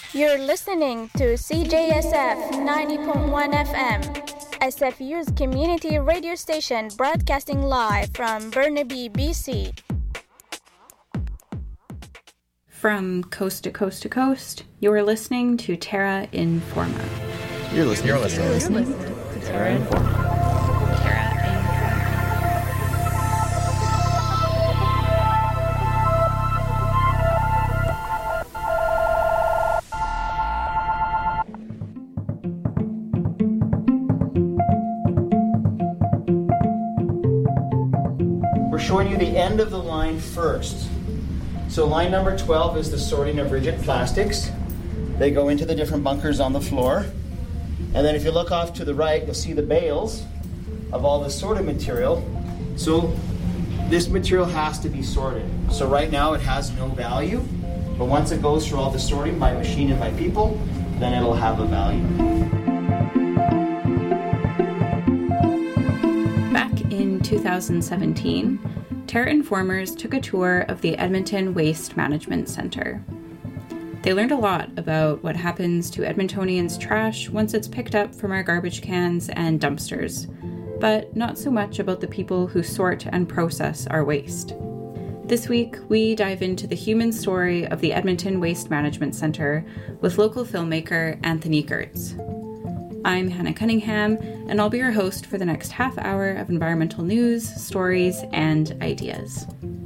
You're listening to CJSF 90.1 FM, SFU's community radio station broadcasting live from Burnaby, BC. From coast to coast to coast, you're listening to Terra Informa. You're listening to Terra Informa. Showing you the end of the line first. So line number 12 is the sorting of rigid plastics. They go into the different bunkers on the floor. And then if you look off to the right, you'll see the bales of all the sorted material. So this material has to be sorted. So right now it has no value, but once it goes through all the sorting by machine and by people, then it'll have a value. Back in 2017, Terra Informers took a tour of the Edmonton Waste Management Centre. They learned a lot about what happens to Edmontonians' trash once it's picked up from our garbage cans and dumpsters, but not so much about the people who sort and process our waste. This week, we dive into the human story of the Edmonton Waste Management Centre with local filmmaker Anthony Gertz. I'm Hannah Cunningham, and I'll be your host for the next half hour of environmental news, stories, and ideas.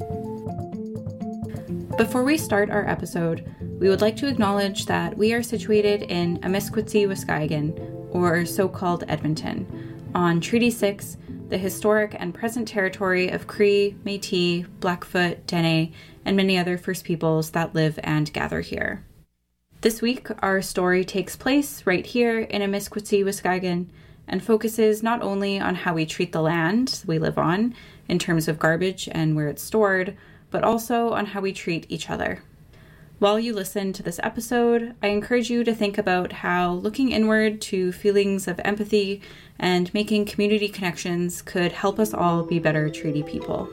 Before we start our episode, we would like to acknowledge that we are situated in Amiskwaciy-Waskahigan, or so-called Edmonton, on Treaty 6, the historic and present territory of Cree, Métis, Blackfoot, Dene, and many other First Peoples that live and gather here. This week, our story takes place right here in Amiskwaciy-Waskahigan and focuses not only on how we treat the land we live on in terms of garbage and where it's stored, but also on how we treat each other. While you listen to this episode, I encourage you to think about how looking inward to feelings of empathy and making community connections could help us all be better treaty people.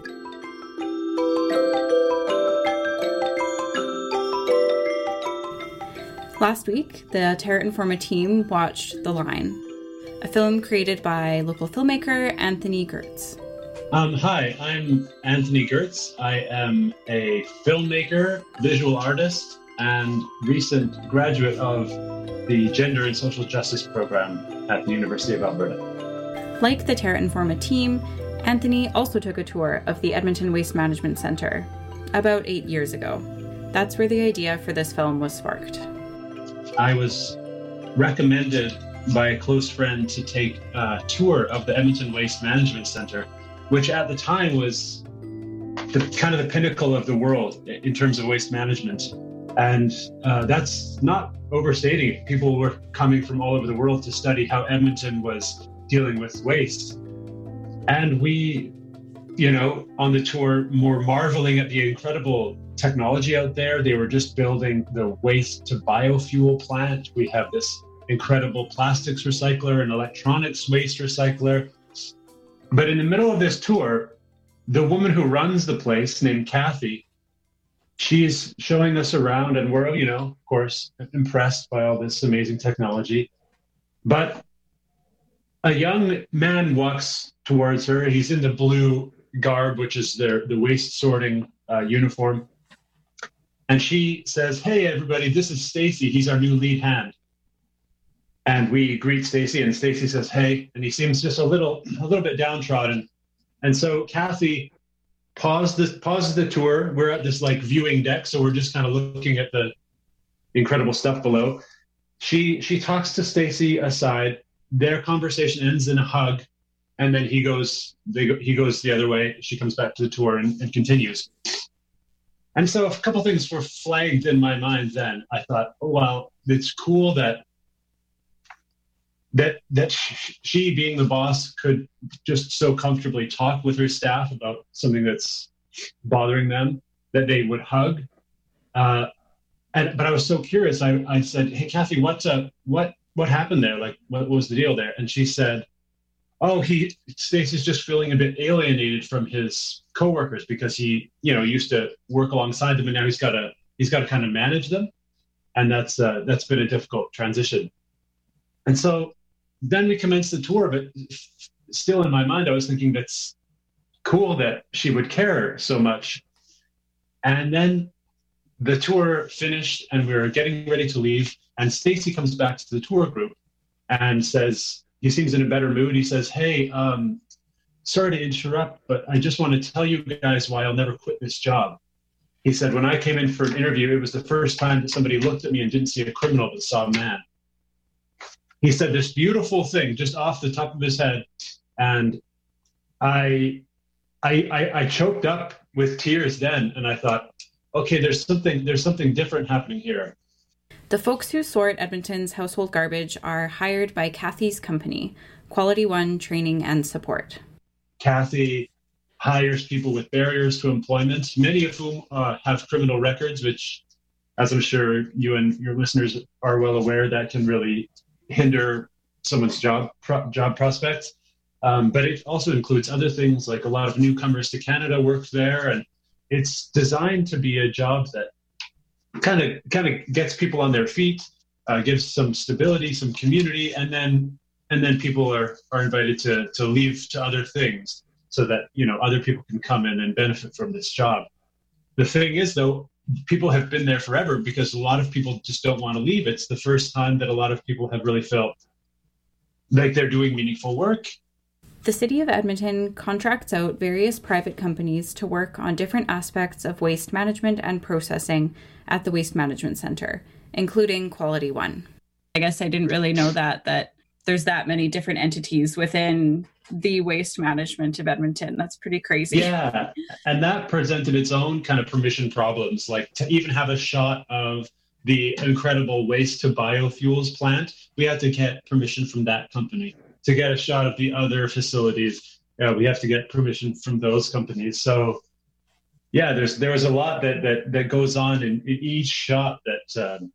Last week, the Terra Informa team watched The Line, a film created by local filmmaker Anthony Gertz. Hi, I'm Anthony Gertz. I am a filmmaker, visual artist, and recent graduate of the Gender and Social Justice program at the University of Alberta. Like the Terra Informa team, Anthony also took a tour of the Edmonton Waste Management Centre about 8 years ago. That's where the idea for this film was sparked. I was recommended by a close friend to take a tour of the Edmonton Waste Management Centre, which at the time was the pinnacle of the world in terms of waste management. And that's not overstating it. People were coming from all over the world to study how Edmonton was dealing with waste. And we, on the tour, more marveling at the incredible technology out there. They were just building the waste to biofuel plant. We have this incredible plastics recycler and electronics waste recycler. But in the middle of this tour, the woman who runs the place, named Kathy, she's showing us around, and we're, of course, impressed by all this amazing technology. But a young man walks towards her. He's in the blue garb, which is the waste sorting uniform. And she says, "Hey, everybody, this is Stacy. He's our new lead hand." And we greet Stacy, and Stacy says, "Hey," and he seems just a little bit downtrodden. And so Kathy pauses the tour. We're at this viewing deck, so we're just kind of looking at the incredible stuff below. She talks to Stacy aside. Their conversation ends in a hug, and then he goes the other way. She comes back to the tour and continues. And so a couple things were flagged in my mind then. I thought, oh, wow, it's cool that she, being the boss, could just so comfortably talk with her staff about something that's bothering them, that they would hug. But I was so curious. I said, "Hey, Kathy, what happened there? What was the deal there?" And she said, "Oh, Stacy's just feeling a bit alienated from his coworkers because he, used to work alongside them, and now he's got to kind of manage them." And that's been a difficult transition. And so then we commenced the tour, but still in my mind, I was thinking that's cool that she would care so much. And then the tour finished and we were getting ready to leave. And Stacy comes back to the tour group and says, he seems in a better mood. He says, hey, sorry to interrupt, but I just want to tell you guys why I'll never quit this job. He said, when I came in for an interview, it was the first time that somebody looked at me and didn't see a criminal but saw a man. He said this beautiful thing just off the top of his head. And I choked up with tears then. And I thought, okay, there's something different happening here. The folks who sort Edmonton's household garbage are hired by Kathy's company, Quality One Training and Support. Kathy hires people with barriers to employment, many of whom have criminal records, which, as I'm sure you and your listeners are well aware, that can really hinder someone's job prospects. But it also includes other things, like a lot of newcomers to Canada work there, and it's designed to be a job that kind of gets people on their feet, gives some stability, some community, and then people are invited to leave to other things so that, other people can come in and benefit from this job. The thing is, though, people have been there forever because a lot of people just don't want to leave. It's the first time that a lot of people have really felt like they're doing meaningful work. The City of Edmonton contracts out various private companies to work on different aspects of waste management and processing at the Waste Management Centre, including Quality One. I guess I didn't really know that there's that many different entities within the waste management of Edmonton. That's pretty crazy. Yeah, and that presented its own kind of permission problems, like to even have a shot of the incredible waste to biofuels plant, we had to get permission from that company. To get a shot of the other facilities, we have to get permission from those companies. So, yeah, there was a lot that goes on in each shot that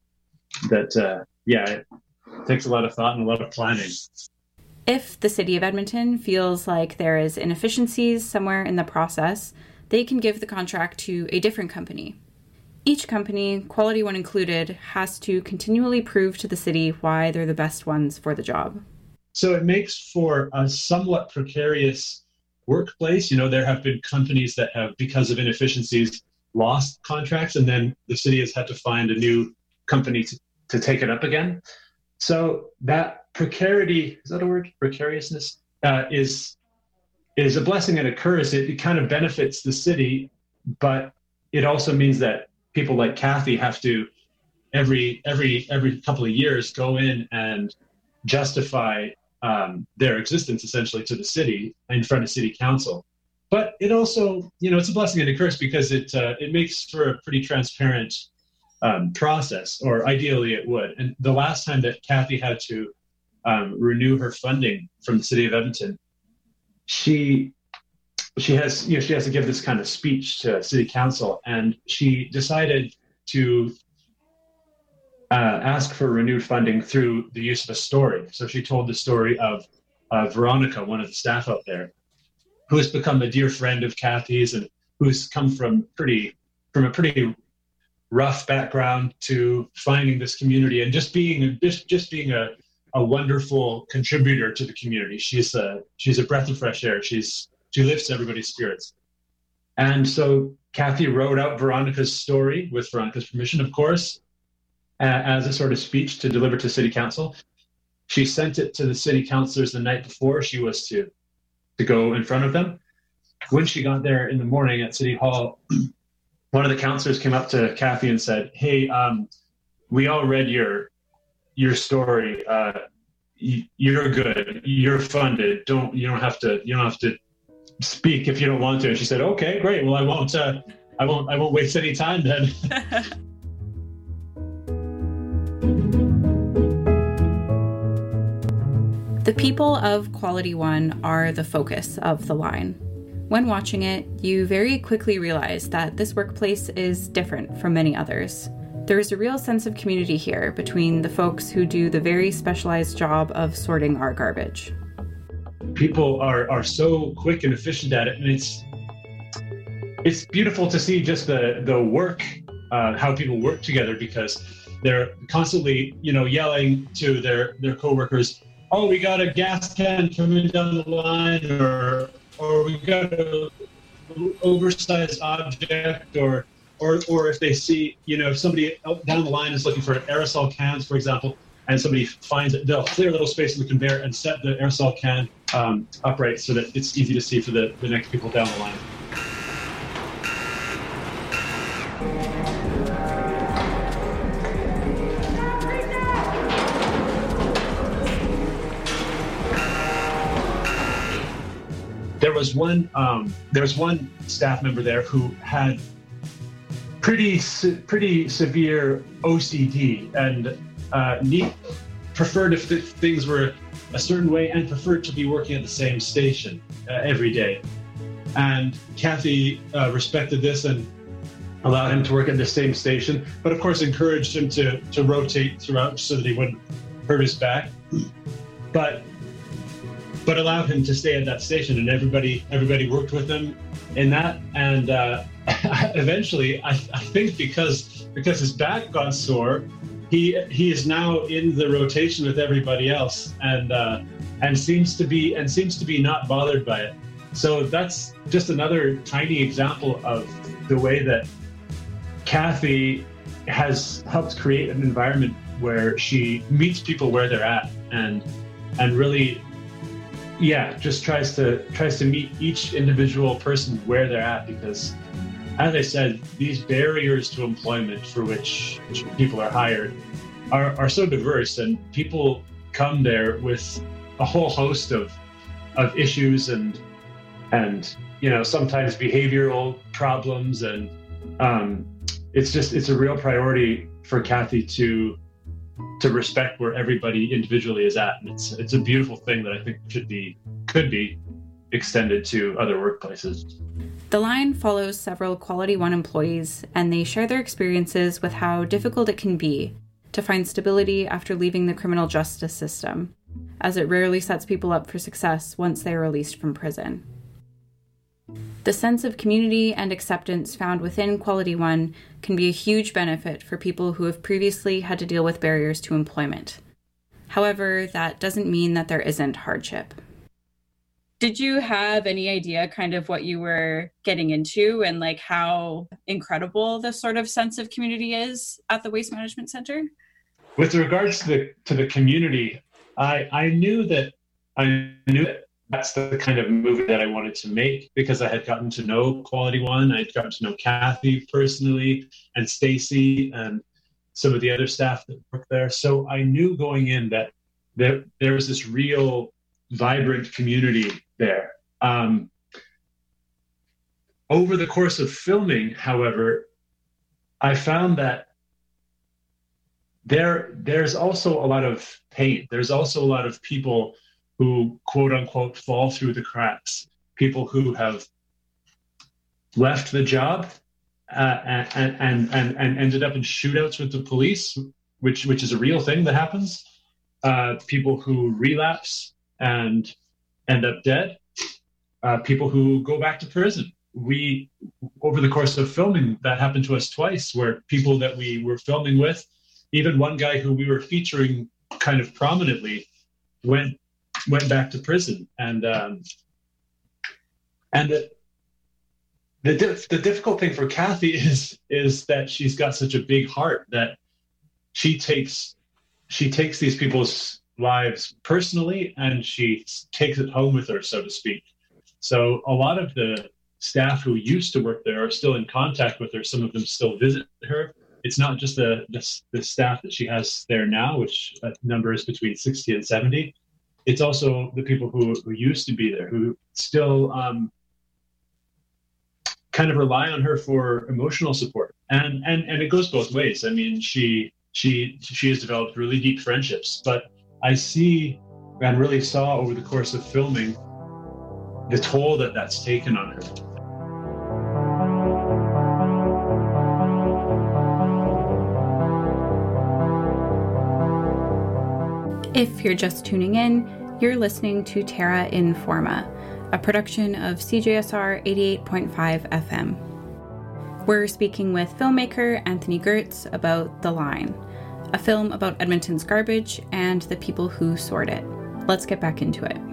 it takes a lot of thought and a lot of planning. If the City of Edmonton feels like there is inefficiencies somewhere in the process, they can give the contract to a different company. Each company, Quality One included, has to continually prove to the city why they're the best ones for the job. So it makes for a somewhat precarious workplace. There have been companies that have, because of inefficiencies, lost contracts, and then the city has had to find a new company to take it up again. So that precarity, is that a word? Precariousness is a blessing and a curse. It kind of benefits the city, but it also means that people like Kathy have to every couple of years go in and justify their existence essentially to the city in front of city council. But it also, it's a blessing and a curse because it makes for a pretty transparent process, or ideally it would. And the last time that Kathy had to renew her funding from the city of Edmonton, she has to give this kind of speech to city council, and she decided to ask for renewed funding through the use of a story. So she told the story of Veronica, one of the staff out there, who has become a dear friend of Kathy's and who's come from a pretty rough background to finding this community and just being a wonderful contributor to the community. She's a breath of fresh air. She lifts everybody's spirits. And so Kathy wrote out Veronica's story, with Veronica's permission, of course, as a sort of speech to deliver to city council. She sent it to the city councilors the night before she was to go in front of them. When she got there in the morning at City Hall, one of the councilors came up to Kathy and said, "Hey, we all read your story. You're good. You're funded. You don't have to speak if you don't want to." And she said, "Okay, great. Well, I won't waste any time then." The people of Quality One are the focus of the line. When watching it, you very quickly realize that this workplace is different from many others. There is a real sense of community here between the folks who do the very specialized job of sorting our garbage. People are so quick and efficient at it, and it's beautiful to see just the work, how people work together, because they're constantly, yelling to their coworkers, "Oh, we got a gas can coming down the line," or "We got a oversized object," or if they see, if somebody down the line is looking for aerosol cans, for example, and somebody finds it, they'll clear a little space in the conveyor and set the aerosol can upright so that it's easy to see for the next people down the line. There was one staff member there who had pretty severe OCD and preferred if things were a certain way and preferred to be working at the same station every day. And Kathy respected this and allowed him to work at the same station, but of course encouraged him to rotate throughout so that he wouldn't hurt his back. But allowed him to stay at that station, and everybody worked with him in that. And eventually, I think because his back got sore, he is now in the rotation with everybody else, and seems to be not bothered by it. So that's just another tiny example of the way that Kathy has helped create an environment where she meets people where they're at, and really, just tries to meet each individual person where they're at, because, as I said, these barriers to employment for which people are hired are so diverse, and people come there with a whole host of issues and sometimes behavioral problems, and it's a real priority for Kathy to respect where everybody individually is at, and it's a beautiful thing that I think could be extended to other workplaces. The line follows several Quality One employees, and they share their experiences with how difficult it can be to find stability after leaving the criminal justice system, as it rarely sets people up for success once they are released from prison. The sense of community and acceptance found within Quality One can be a huge benefit for people who have previously had to deal with barriers to employment. However, that doesn't mean that there isn't hardship. Did you have any idea kind of what you were getting into and like how incredible this sort of sense of community is at the Waste Management Center? With regards to the community, I knew that that's the kind of movie that I wanted to make, because I had gotten to know Quality One. I'd gotten to know Kathy personally, and Stacy, and some of the other staff that work there. So I knew going in that there was this real vibrant community there. Over the course of filming, however, I found that there's also a lot of pain. There's also a lot of people who, quote unquote, fall through the cracks. People who have left the job and ended up in shootouts with the police, which is a real thing that happens. People who relapse and end up dead. People who go back to prison. Over the course of filming, that happened to us twice, where people that we were filming with, even one guy who we were featuring kind of prominently, went back to prison. And the difficult thing for Kathy is that she's got such a big heart that she takes these people's lives personally, and she takes it home with her, so to speak. So a lot of the staff who used to work there are still in contact with her. Some of them still visit her. It's not just the staff that she has there now, which number is between 60 and 70. It's also the people who used to be there, who still kind of rely on her for emotional support. And it goes both ways. I mean, she has developed really deep friendships, but I see and really saw over the course of filming the toll that's taken on her. If you're just tuning in, you're listening to Terra Informa, a production of CJSR 88.5 FM. We're speaking with filmmaker Anthony Gertz about The Line, a film about Edmonton's garbage and the people who sort it. Let's get back into it.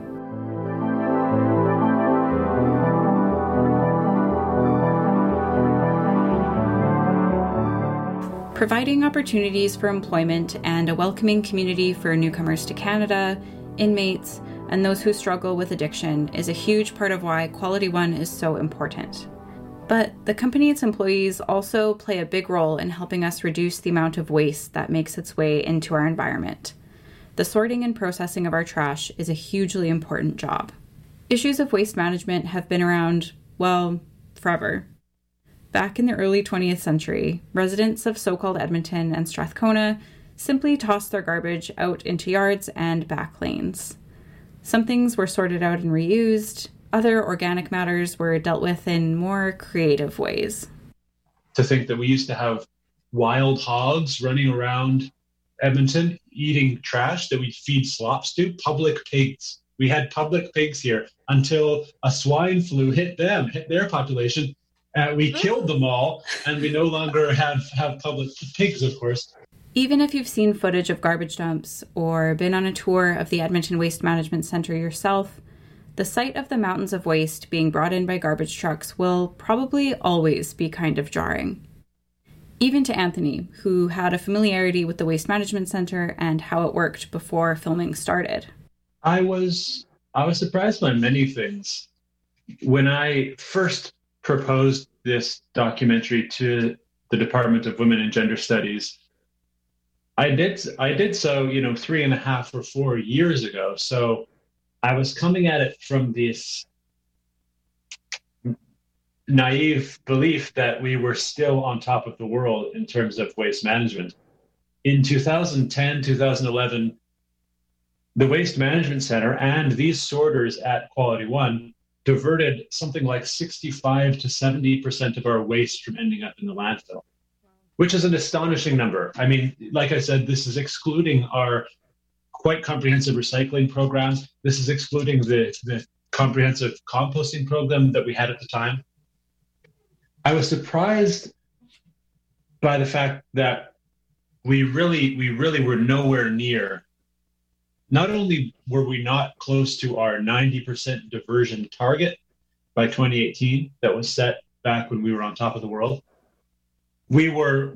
Providing opportunities for employment and a welcoming community for newcomers to Canada, inmates, and those who struggle with addiction is a huge part of why Quality One is so important. But the company's employees also play a big role in helping us reduce the amount of waste that makes its way into our environment. The sorting and processing of our trash is a hugely important job. Issues of waste management have been around, well, forever. Back in the early 20th century, residents of so-called Edmonton and Strathcona simply tossed their garbage out into yards and back lanes. Some things were sorted out and reused. Other organic matters were dealt with in more creative ways. To think that we used to have wild hogs running around Edmonton eating trash that we'd feed slops to, public pigs. We had public pigs here until a swine flu hit their population. We killed them all, and we no longer have public pigs, of course. Even if you've seen footage of garbage dumps or been on a tour of the Edmonton Waste Management Centre yourself, the sight of the mountains of waste being brought in by garbage trucks will probably always be kind of jarring. Even to Anthony, who had a familiarity with the Waste Management Centre and how it worked before filming started. I was surprised by many things. When I first proposed this documentary to the Department of Women and Gender Studies, I did so, 3.5 or 4 years ago. So I was coming at it from this naive belief that we were still on top of the world in terms of waste management. In 2010, 2011, the Waste Management Centre and these sorters at Quality One diverted something like 65 to 70% of our waste from ending up in the landfill, which is an astonishing number. I mean, like I said, this is excluding our quite comprehensive recycling programs. This is excluding the comprehensive composting program that we had at the time. I was surprised by the fact that we really were nowhere near. Not only were we not close to our 90% diversion target by 2018 that was set back when we were on top of the world, we were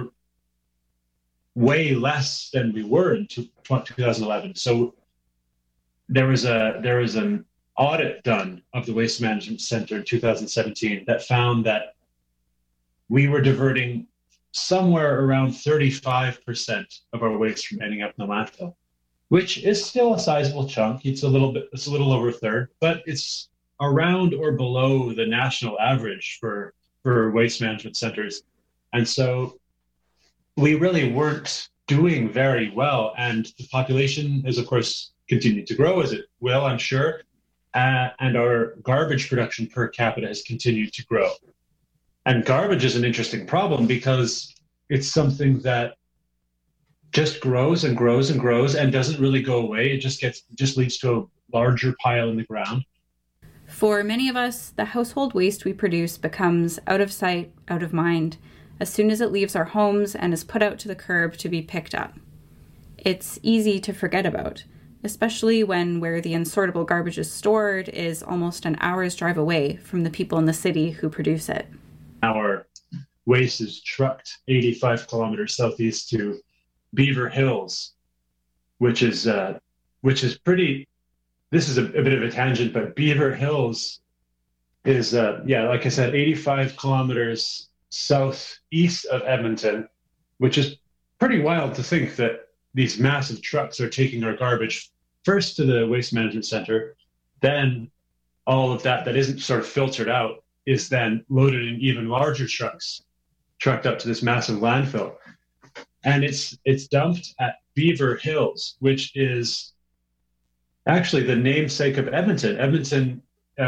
way less than we were in 2011. So there was an audit done of the Waste Management Centre in 2017 that found that we were diverting somewhere around 35% of our waste from ending up in the landfill, which is still a sizable chunk. It's a little over a third, but it's around or below the national average for waste management centers. And so we really weren't doing very well. And the population is, of course, continued to grow, as it will, I'm sure. And our garbage production per capita has continued to grow. And garbage is an interesting problem because it's something that just grows and grows and grows and doesn't really go away. It just leads to a larger pile in the ground. For many of us, the household waste we produce becomes out of sight, out of mind, as soon as it leaves our homes and is put out to the curb to be picked up. It's easy to forget about, especially when where the unsortable garbage is stored is almost an hour's drive away from the people in the city who produce it. Our waste is trucked 85 kilometers southeast to Beaver Hills, which is pretty. This is a bit of a tangent, but Beaver Hills is like I said, 85 kilometers southeast of Edmonton, which is pretty wild to think that these massive trucks are taking our garbage first to the Waste Management Centre, then all of that isn't sort of filtered out is then loaded in even larger trucks, trucked up to this massive landfill. And it's dumped at Beaver Hills, which is actually the namesake of Edmonton. Edmonton,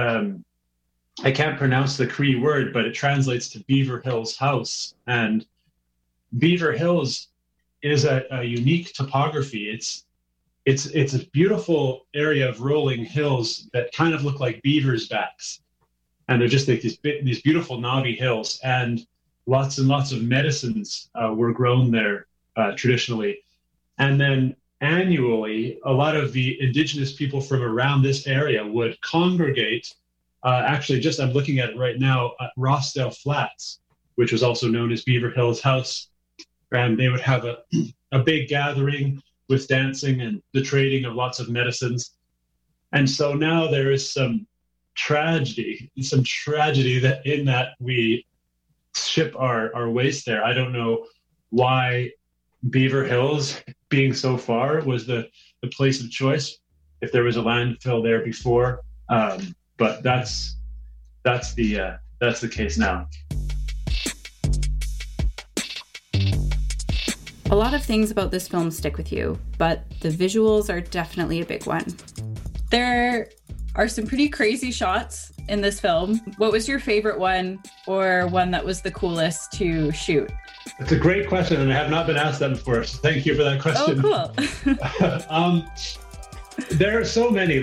I can't pronounce the Cree word, but it translates to Beaver Hills House. And Beaver Hills is a unique topography. It's a beautiful area of rolling hills that kind of look like beavers' backs. And they're just like these beautiful knobby hills. And lots of medicines were grown there traditionally. And then annually, a lot of the indigenous people from around this area would congregate. Actually, just I'm looking at it right now at Rossdale Flats, which was also known as Beaver Hills House. And they would have a big gathering with dancing and the trading of lots of medicines. And so now there is some tragedy that we ship our waste there. I don't know why Beaver Hills, being so far, was the place of choice, if there was a landfill there before. But that's the case now. A lot of things about this film stick with you, but the visuals are definitely a big one. There are some pretty crazy shots in this film. What was your favorite one, or one that was the coolest to shoot? It's a great question, and I have not been asked that before, so thank you for that question. Oh, cool. There are so many.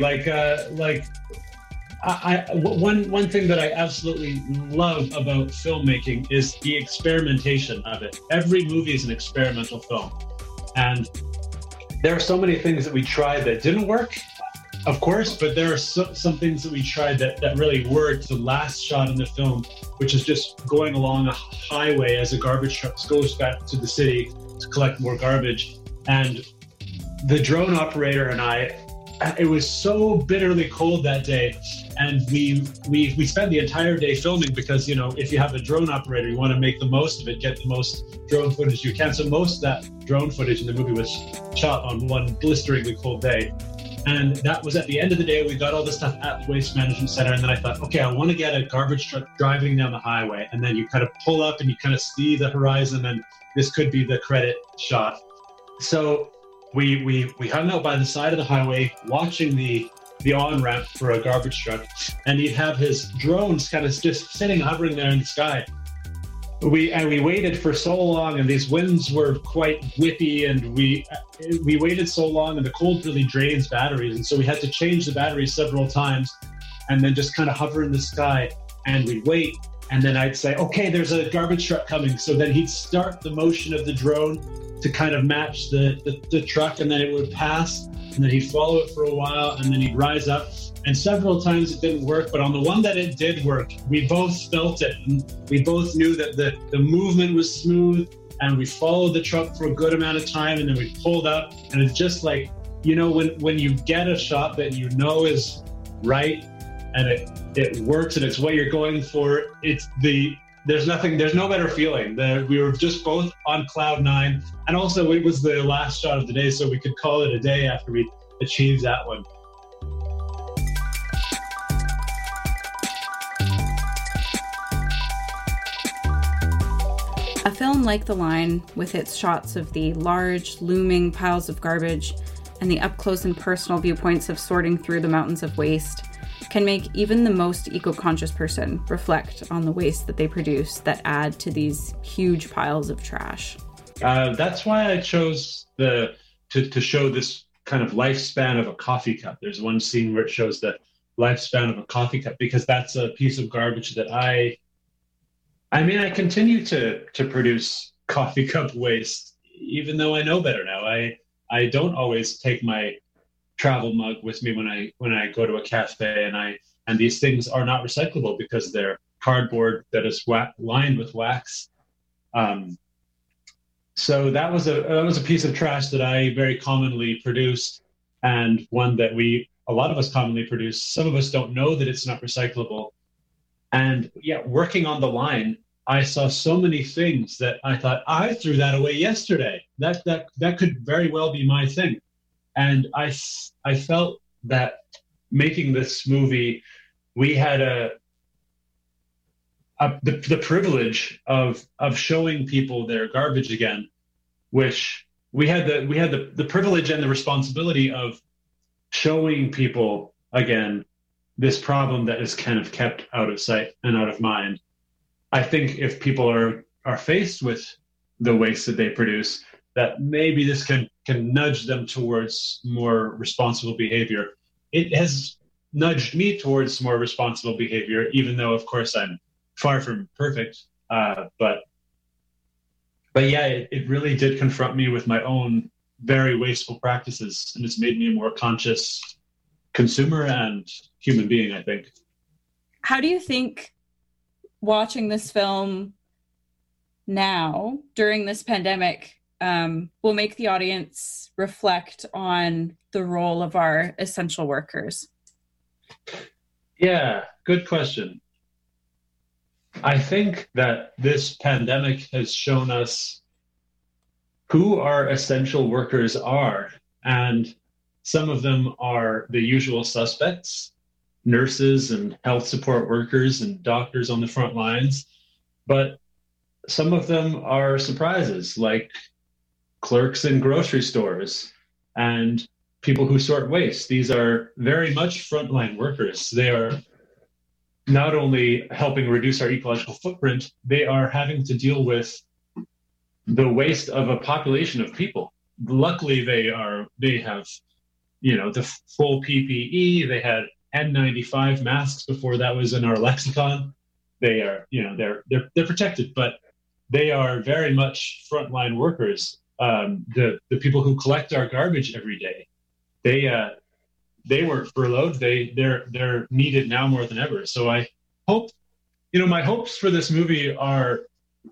One thing that I absolutely love about filmmaking is the experimentation of it. Every movie is an experimental film, and there are so many things that we tried that didn't work, of course, but there are some things that we tried that really worked. The last shot in the film, which is just going along a highway as a garbage truck goes back to the city to collect more garbage, and the drone operator and I, it was so bitterly cold that day, and we spent the entire day filming because, you know, if you have a drone operator, you want to make the most of it, get the most drone footage you can. So most of that drone footage in the movie was shot on one blisteringly cold day. And that was at the end of the day. We got all the stuff at the Waste Management Center, and then I thought, okay, I want to get a garbage truck driving down the highway, and then you kind of pull up and you kind of see the horizon, and this could be the credit shot. So we hung out by the side of the highway watching the on-ramp for a garbage truck, and he'd have his drones kind of just sitting, hovering there in the sky. We waited for so long, and these winds were quite whippy, and we waited so long, and the cold really drains batteries, and so we had to change the batteries several times, and then just kind of hover in the sky, and we'd wait, and then I'd say, okay, there's a garbage truck coming. So then he'd start the motion of the drone to kind of match the truck, and then it would pass, and then he'd follow it for a while, and then he'd rise up. And several times it didn't work, but on the one that it did work, we both felt it. And we both knew that the movement was smooth, and we followed the truck for a good amount of time, and then we pulled up. And it's just like, you know, when you get a shot that you know is right, and it works, and it's what you're going for, there's no better feeling. We were just both on cloud nine, and also it was the last shot of the day, so we could call it a day after we achieved that one. A film like The Line, with its shots of the large, looming piles of garbage and the up-close and personal viewpoints of sorting through the mountains of waste, can make even the most eco-conscious person reflect on the waste that they produce that add to these huge piles of trash. That's why I chose to show this kind of lifespan of a coffee cup. There's one scene where it shows the lifespan of a coffee cup, because that's a piece of garbage that I continue to produce coffee cup waste, even though I know better now. I don't always take my travel mug with me when I go to a cafe, and these things are not recyclable because they're cardboard that is lined with wax. So that was a piece of trash that I very commonly produced, and one that a lot of us commonly produce. Some of us don't know that it's not recyclable. And yeah, working on The Line, I saw so many things that I thought, I threw that away yesterday. That could very well be my thing. And I felt that making this movie, we had the privilege of showing people their garbage again, which we had the privilege and the responsibility of showing people again this problem that is kind of kept out of sight and out of mind. I think if people are faced with the waste that they produce, that maybe this can nudge them towards more responsible behavior. It has nudged me towards more responsible behavior, even though, of course, I'm far from perfect. But But yeah, it really did confront me with my own very wasteful practices, and it's made me a more conscious consumer and human being, I think. How do you think watching this film now during this pandemic will make the audience reflect on the role of our essential workers? Yeah, good question. I think that this pandemic has shown us who our essential workers are, and some of them are the usual suspects, nurses and health support workers and doctors on the front lines, but some of them are surprises, like clerks in grocery stores and people who sort waste. These are very much frontline workers. They are not only helping reduce our ecological footprint, they are having to deal with the waste of a population of people. Luckily, they have, the full PPE. They had N95 masks before that was in our lexicon. They are, they're protected, but they are very much frontline workers. The people who collect our garbage every day, they weren't furloughed. They're needed now more than ever. So I hope, my hopes for this movie are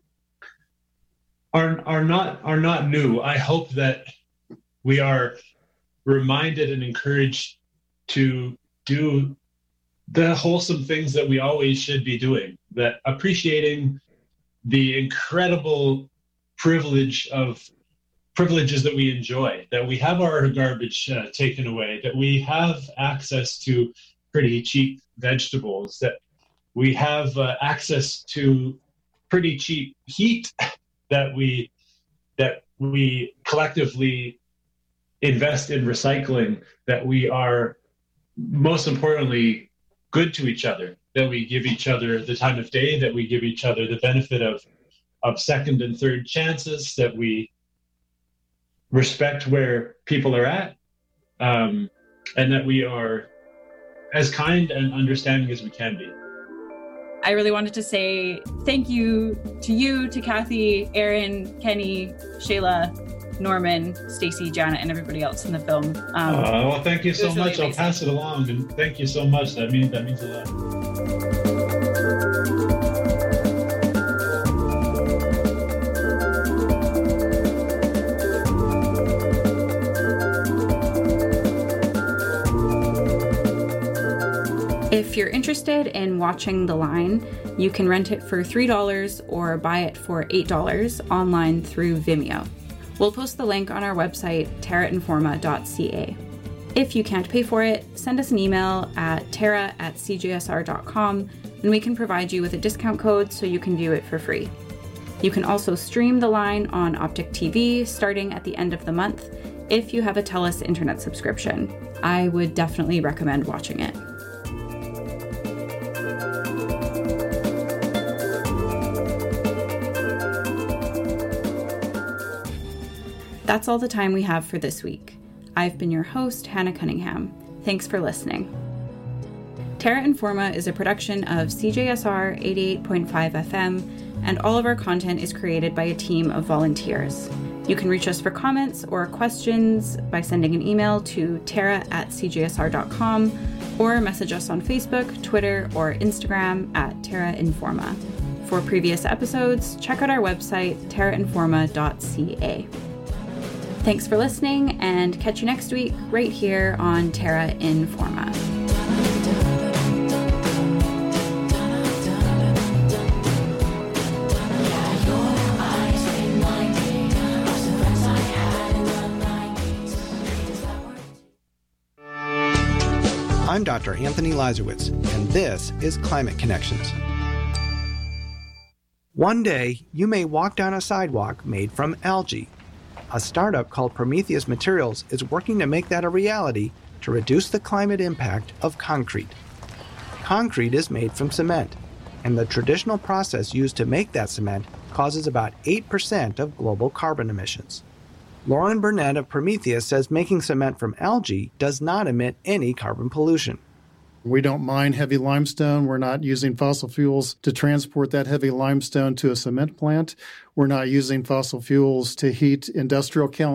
not new. I hope that we are reminded and encouraged to do the wholesome things that we always should be doing, that appreciating the incredible privileges that we enjoy, that we have our garbage taken away, that we have access to pretty cheap vegetables, that we have access to pretty cheap heat, that we collectively invest in recycling, that we are, most importantly, good to each other, that we give each other the time of day, that we give each other the benefit of second and third chances, that we respect where people are at, and that we are as kind and understanding as we can be. I really wanted to say thank you, to Kathy, Aaron, Kenny, Shayla, Norman, Stacy, Janet, and everybody else in the film. Well, thank you so much. Really, I'll pass it along, and thank you so much. That means a lot. If you're interested in watching The Line, you can rent it for $3 or buy it for $8 online through Vimeo. We'll post the link on our website, terrainforma.ca. If you can't pay for it, send us an email at terra@cjsr.com and we can provide you with a discount code so you can view it for free. You can also stream The Line on Optic TV starting at the end of the month if you have a TELUS internet subscription. I would definitely recommend watching it. That's all the time we have for this week. I've been your host, Hannah Cunningham. Thanks for listening. Terra Informa is a production of CJSR 88.5 FM, and all of our content is created by a team of volunteers. You can reach us for comments or questions by sending an email to terra@cjsr.com or message us on Facebook, Twitter, or Instagram at Terra Informa. For previous episodes, check out our website, terrainforma.ca. Thanks for listening, and catch you next week right here on Terra Informa. I'm Dr. Anthony Lazarowitz, and this is Climate Connections. One day, you may walk down a sidewalk made from algae. A startup called Prometheus Materials is working to make that a reality to reduce the climate impact of concrete. Concrete is made from cement, and the traditional process used to make that cement causes about 8% of global carbon emissions. Lauren Burnett of Prometheus says making cement from algae does not emit any carbon pollution. We don't mine heavy limestone. We're not using fossil fuels to transport that heavy limestone to a cement plant. We're not using fossil fuels to heat industrial kilns.